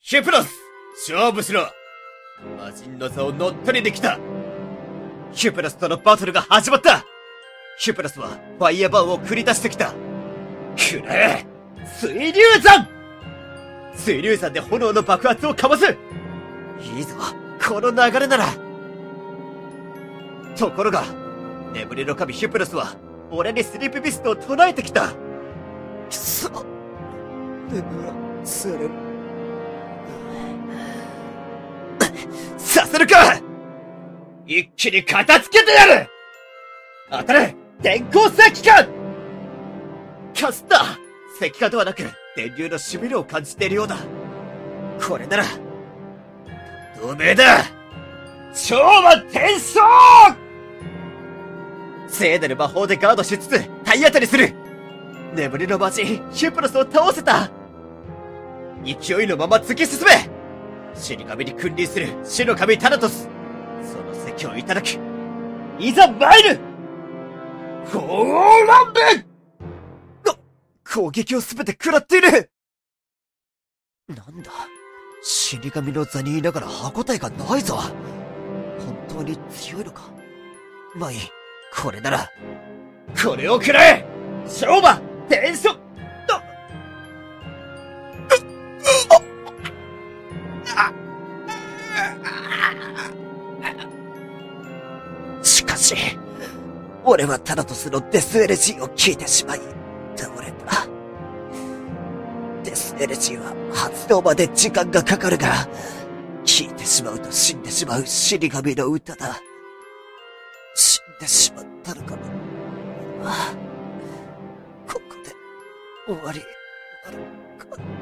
ヒュプロス、勝負しろ。魔人の座を乗っ取りに来た。ヒュプロスとのバトルが始まった。ヒュプロスはファイヤーバーンを繰り出してきた。くれ、水流山。水流山で炎の爆発をかます。いいぞ、この流れなら。ところが、眠りの神ヒュプロスは俺にスリープビストを唱えてきた。くそ、眠らされる。させるか。一気に片付けてやる。当たれ、電光石火。かすった。石火ではなく電流のしびれを感じているようだ。これなら透明だ。超魔転生。聖なる魔法でガードしつつ体当たりする。眠りの魔人ヒュプロスを倒せた。勢いのまま突き進め。死神に君臨する死の神タナトス、その席をいただく。いざ参る。鳳凰乱舞。攻撃をすべて食らっている。なんだ、死神の座にいながら歯応えがないぞ。本当に強いのか。まあいい、これならこれを食らえ。超魔転生。しかし俺はタナトスのデスエレジーを聞いてしまい倒れた。デスエレジーは発動まで時間がかかるが、聞いてしまうと死んでしまう死神の歌だ。死んでしまったのかな。ああ、ここで終わりなのか。